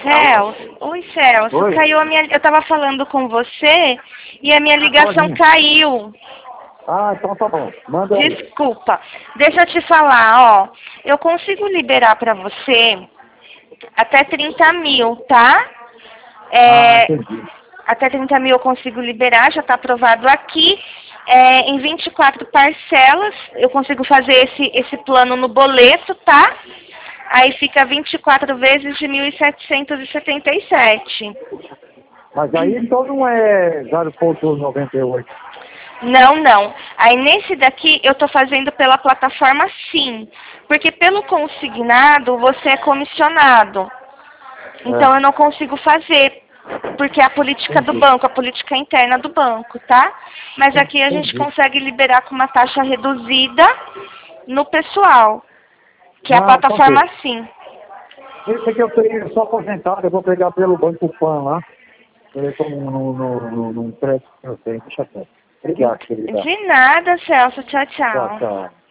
Celso, oi Celso, Oi. caiu a minha. Eu tava falando com você e a minha ligação Pode. caiu. Ah, então tá bom. Manda aí. Desculpa. Deixa eu te falar, ó. Eu consigo liberar pra você até 30 mil, tá? Ah, É, entendi. até 30 mil eu consigo liberar, já está aprovado aqui. Em 24 parcelas, eu consigo fazer esse plano no boleto, tá? Aí fica 24 vezes de 1.777. Mas aí então não é 0,98. Não, não. Aí nesse daqui eu tô fazendo pela plataforma sim. Porque pelo consignado você é comissionado. Então eu não consigo fazer. Porque é a política do Entendi. banco, a política interna do banco, tá? Mas aqui a gente Entendi. consegue liberar com uma taxa reduzida no pessoal. Que é a Não, então plataforma ok. sim. Esse aqui eu sou aposentado, eu vou pegar pelo Banco Pan lá. Eu estou num crédito que eu tenho. Deixa quieto. Obrigado, querida. De nada, Celso. Tchau, Tchau, tchau. tchau.